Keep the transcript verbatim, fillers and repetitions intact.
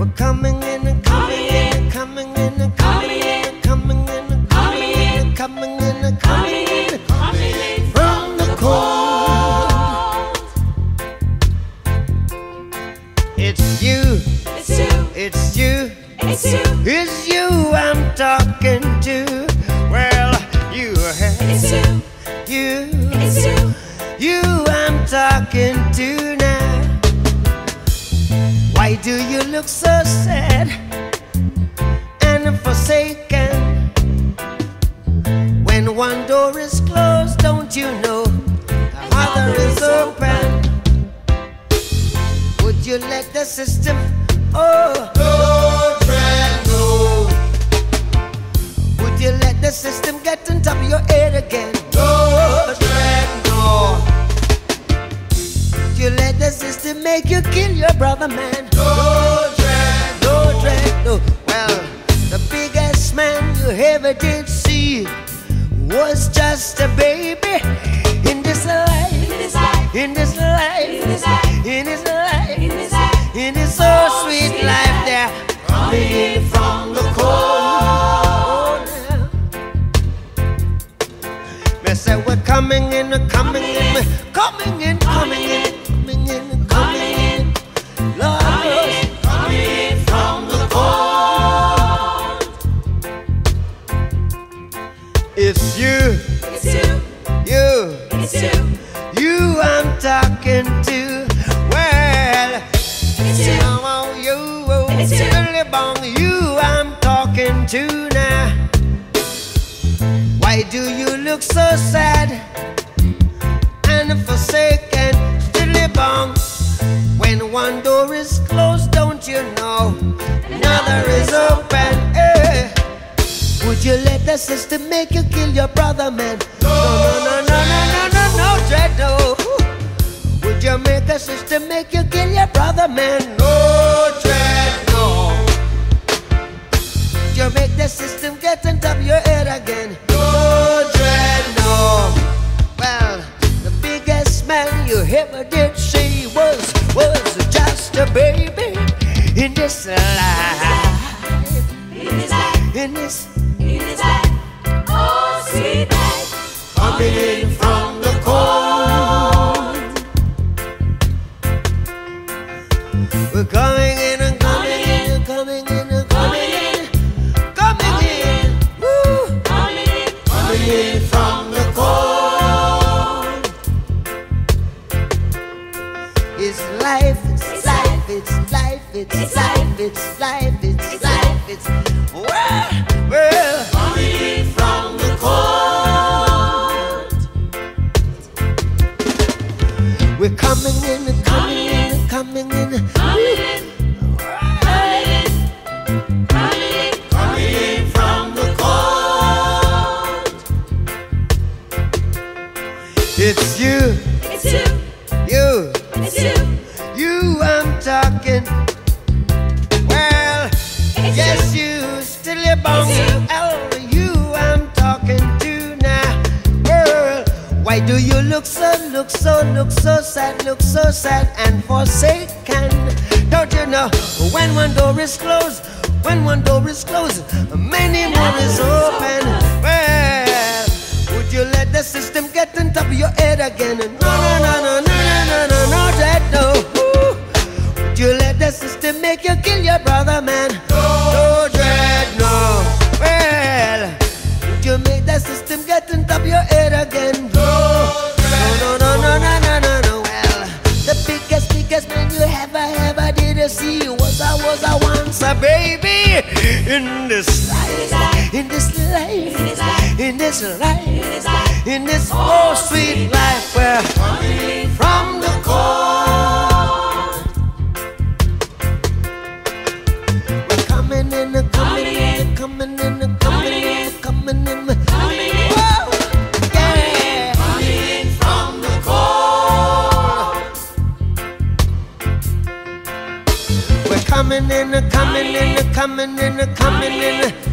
We're coming in and coming in and coming in and coming in and coming in and coming in and coming in and coming in from the cold. It's you, It's you, it's you, it's you, it's you I'm talking to. Well, you have it's you, you, it's you. you I'm talking to now. Why do you look so sad and forsaken? When one door is closed, don't you know the other is open? Would you let the system, oh, no, dread, no. Would you let the system get on top of your head again? No, dread, no. Would you let the system make you kill your brother, man? No, dread, no, dread, no. Well, the biggest man you ever did see was just a baby in this life, In this life, in this life, in this life, in his life, in this life, in his so sweet life there, coming in from the cold. Me say we're coming in, coming in, coming in, coming in, coming in, coming in, Lord, coming in from the cold. It's you, it's you, you, it's you, you I'm talking to. Well, it's you, oh, you, It's you. really bong, you I'm talking to now. Why do you look so sad and forsaken, still bong? When one door is closed, don't you know another is open? Eh. Would you let the system make you kill your brother, man? No, no, no, no, no, no, no, no, dread, no. Would you make the system make you kill your brother, man? No, dread, no. Would you make the system get on top of your head again? No, dread, no. Well, the biggest man you ever did see was, was just a baby in this life. in this life, In this in this life. Oh, sweet life, coming in from the cold. We're coming in and coming in and coming in and coming in, coming in, woo, coming in, coming in from the cold. It's life, it's life, it's life, it's life, it's life, it's life, it's well, well, coming in from the cold. We're coming in and coming in and coming in, coming in, coming in, coming in, coming in from the cold. It's you, it's you, you, it's you, you I'm talking. Well, It's yes, you, still your bong. It's you. Oh, you I'm talking to now. Girl, why do you look so, look so, look so sad, look so sad and forsaken? Don't you know when one door is closed, when one door is closed, many more is open. Well, would you let the system get on top of your head again? No, no, no, no, no, no, no, no, no, that no. Ooh. Would you let the system make you kill your brother, man? No, dread, no. Well, would you make the system get on top of your head again? No, no, no, no, no, no, no, no. Well, the biggest, biggest man you ever, ever did see was I, was I once a baby in this life, in this life, in this life, in this oh sweet life where from the cold. We're coming in, coming in, coming in, coming in, coming in, whoa, yeah, coming in from the cold. We're coming in, coming in, coming in, coming in.